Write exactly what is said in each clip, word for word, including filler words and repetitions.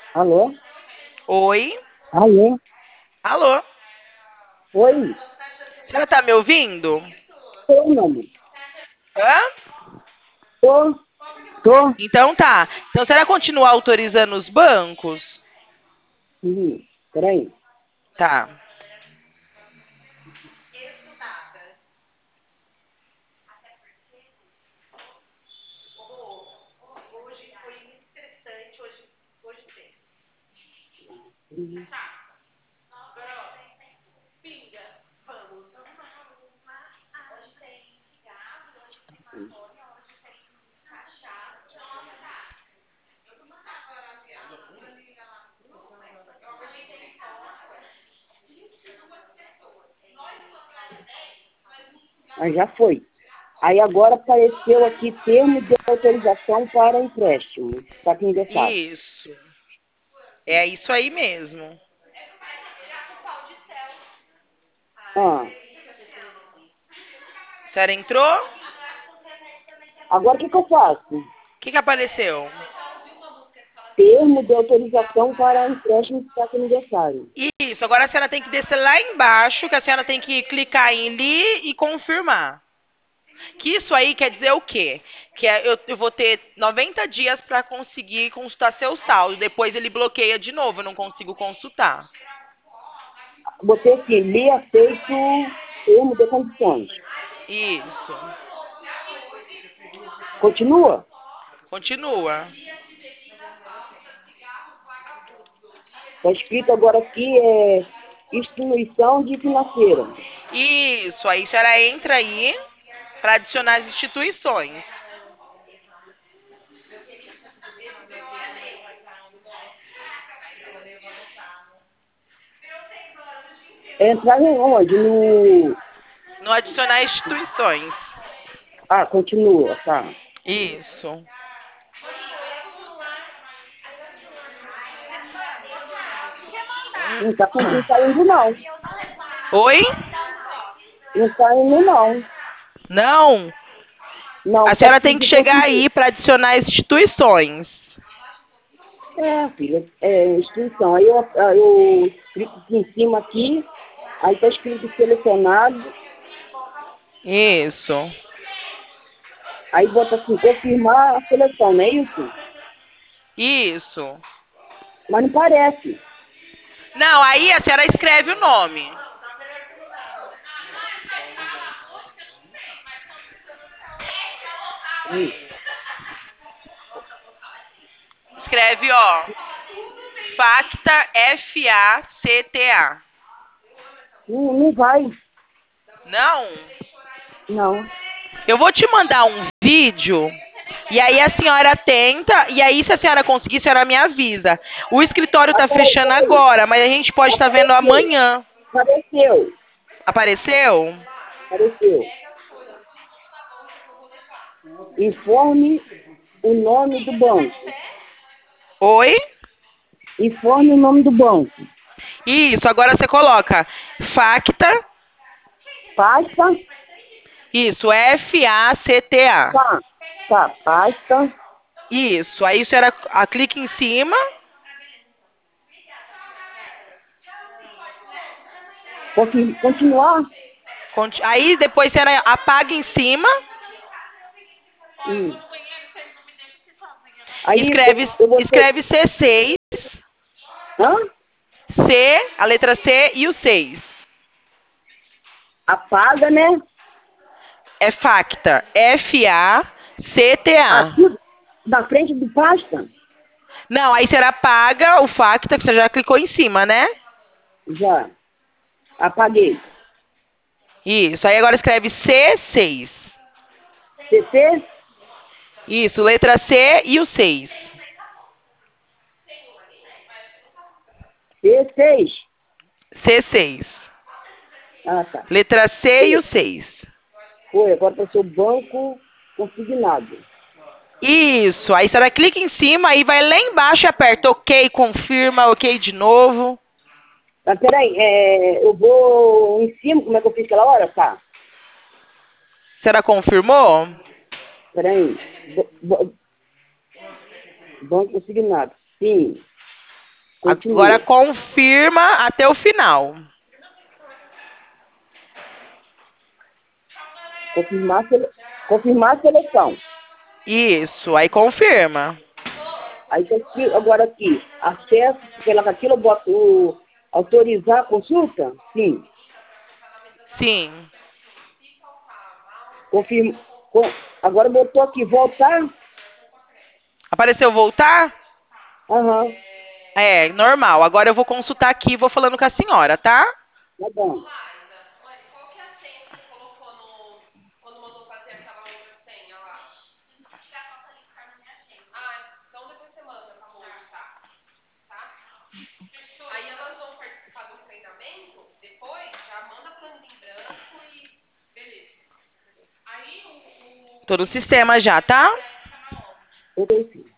Alô? Oi? Alô? Alô? Oi? A senhora tá me ouvindo? Tô, meu amor. Hã? Tô, tô. Então tá. Então, a senhora continua autorizando os bancos? Uhum. Peraí. Tá. Uhum. Mas já foi. Aí agora apareceu aqui termo de autorização para empréstimo. Está aqui endereçado. Isso. É isso aí mesmo. Ah, A senhora entrou? O agora o que, que eu faço? que, que apareceu? Termo de autorização para empréstimo de carta aniversário. Isso. Agora a senhora tem que descer lá embaixo, que a senhora tem que clicar em li e confirmar. Que isso aí quer dizer o quê? Que é- eu, eu vou ter noventa dias para conseguir consultar seu saldo. Depois ele bloqueia de novo, eu não consigo consultar. Botei aqui, li aceito termo de condições. Isso. Continua? Continua. Está escrito agora aqui, é instituição de financeira. Isso. Aí a senhora entra aí para adicionar as instituições. Entrar em onde? No... No adicionar instituições. Ah, continua, tá. Isso. Não está não tá indo, não. Oi? Não está indo, não. Não. Não, A está senhora tem que escrito chegar continua. aí para adicionar as instituições. É, filha, é instituição. Aí eu, ah, eu clico aqui em cima aqui, aí está escrito selecionado, Isso. aí bota assim, confirmar a seleção, não é isso? Isso. Mas não parece. Não, aí a senhora escreve o nome. Hum, Escreve, ó. Facta, F A C T A. Não, não vai, Não? não. Eu vou te mandar um vídeo. E aí a senhora tenta. E aí, se a senhora conseguir, a senhora me avisa. O escritório Ah, tá peraí, fechando peraí. agora, mas a gente pode estar vendo Apareceu, amanhã. apareceu, Apareceu? apareceu. Informe o nome do banco. Oi? Informe o nome do banco. Isso, agora você coloca Facta. Pasta, Isso, F A C T A. tá, tá, pasta, Isso, aí a senhora a, clica em cima. confir- continuar. conti- Aí depois a senhora apaga em cima. Hum. Aí eu, Escreve, eu botei, escreve C seis. hã? C, a letra C e o seis. Apaga, né? É Facta. F A C T A. Aqui, da frente do pasta, Não, aí você apaga o Facta, que você já clicou em cima, né? já, apaguei. Isso. Aí agora escreve C seis. C T, Isso, letra C e o seis. C seis. C seis. Ah, tá. Letra C e o seis. Foi, agora para o seu banco consignado. Isso. Aí a senhora clica em cima, aí vai lá embaixo e aperta OK, confirma, OK de novo. Mas peraí, é, eu vou em cima, como é que eu fiz aquela hora? Tá, A senhora confirmou? peraí. Bo- bo- Banco consignado, sim. Agora Continua. confirma até o final. Confirmar, sele... Confirmar a seleção. Isso, aí confirma. Aí tá aqui, agora aqui, acesso, pela aquilo eu boto o autorizar a consulta? Sim. Sim. Confirma. Com... Agora botou aqui, voltar? Apareceu voltar? Aham, É, normal. Agora eu vou consultar aqui e vou falando com a senhora, tá? tá bom. Tô no sistema já, tá? Eu tenho sim.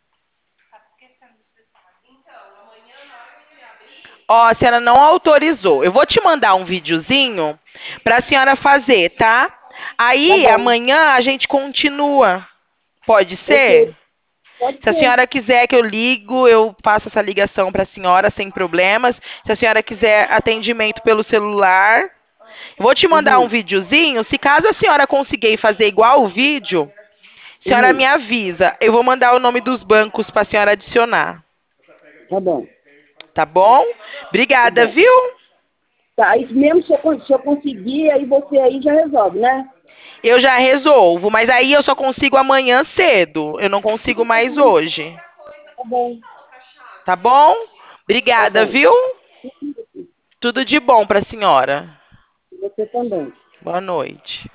Ó, a senhora não autorizou. Eu vou te mandar um videozinho pra senhora fazer, tá? Tá Aí bom. amanhã a gente continua. Pode ser? Ok, pode Se a ser. senhora quiser que eu ligo, eu faço essa ligação para a senhora sem problemas. Se a senhora quiser atendimento pelo celular, eu vou te mandar um Uhum, videozinho. Se caso a senhora conseguir fazer igual o vídeo, a senhora me uhum, avisa. Eu vou mandar o nome dos bancos para a senhora adicionar. tá bom, Tá bom? tá Obrigada, bom. viu? Tá, aí mesmo se eu, con- se eu conseguir, aí você aí já resolve, né? Eu já resolvo, mas aí eu só consigo amanhã cedo. Eu não consigo mais hoje. Tá bom, Tá bom? tá Obrigada, bom. viu? Tudo de bom para a senhora. Você também. Boa noite.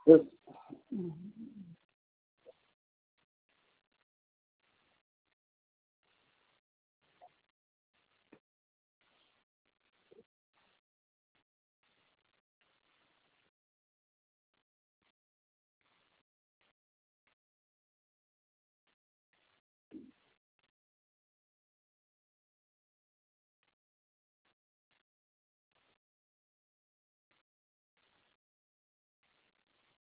Eu-